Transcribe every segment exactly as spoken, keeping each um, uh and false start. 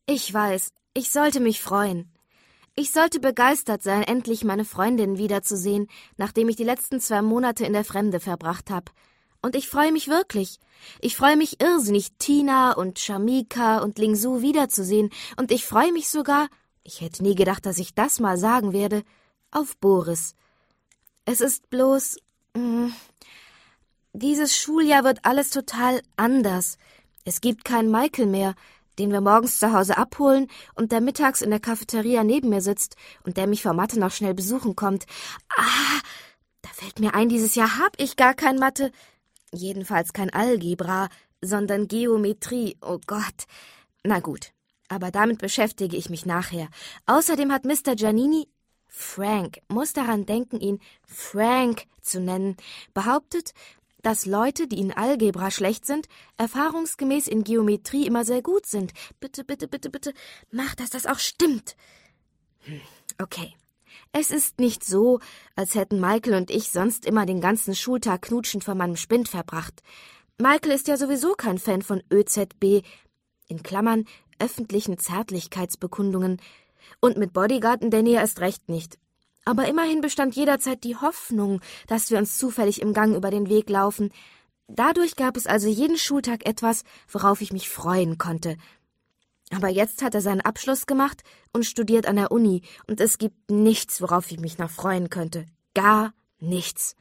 Ich weiß, ich sollte mich freuen. Ich sollte begeistert sein, endlich meine Freundin wiederzusehen, nachdem ich die letzten zwei Monate in der Fremde verbracht habe. Und ich freue mich wirklich. Ich freue mich irrsinnig, Tina und Shamika und Lingsu wiederzusehen. Und ich freue mich sogar, ich hätte nie gedacht, dass ich das mal sagen werde, auf Boris. Es ist bloß, mh, dieses Schuljahr wird alles total anders. Es gibt keinen Michael mehr, den wir morgens zu Hause abholen und der mittags in der Cafeteria neben mir sitzt und der mich vor Mathe noch schnell besuchen kommt. Ah, da fällt mir ein, dieses Jahr hab ich gar kein Mathe. Jedenfalls kein Algebra, sondern Geometrie. Oh Gott. Na gut, aber damit beschäftige ich mich nachher. Außerdem hat Mister Giannini, Frank, muss daran denken, ihn Frank zu nennen, behauptet, dass Leute, die in Algebra schlecht sind, erfahrungsgemäß in Geometrie immer sehr gut sind. Bitte, bitte, bitte, bitte, mach, dass das auch stimmt. Hm, okay. Es ist nicht so, als hätten Michael und ich sonst immer den ganzen Schultag knutschend vor meinem Spind verbracht. Michael ist ja sowieso kein Fan von Ö Z B, in Klammern öffentlichen Zärtlichkeitsbekundungen, und mit Bodyguard in der Nähe erst recht nicht. Aber immerhin bestand jederzeit die Hoffnung, dass wir uns zufällig im Gang über den Weg laufen. Dadurch gab es also jeden Schultag etwas, worauf ich mich freuen konnte. Aber jetzt hat er seinen Abschluss gemacht und studiert an der Uni, und es gibt nichts, worauf ich mich noch freuen könnte. Gar nichts.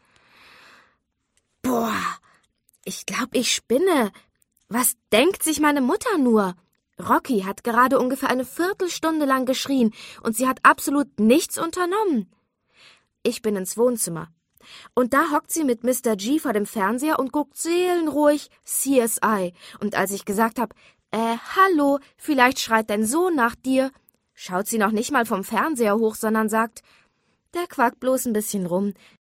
Boah, ich glaub, ich spinne. Was denkt sich meine Mutter nur? Rocky hat gerade ungefähr eine Viertelstunde lang geschrien und sie hat absolut nichts unternommen. Ich bin ins Wohnzimmer. Und da hockt sie mit Mister G vor dem Fernseher und guckt seelenruhig C S I. Und als ich gesagt habe, äh, hallo, vielleicht schreit dein Sohn nach dir, schaut sie noch nicht mal vom Fernseher hoch, sondern sagt, der quackt bloß ein bisschen rum.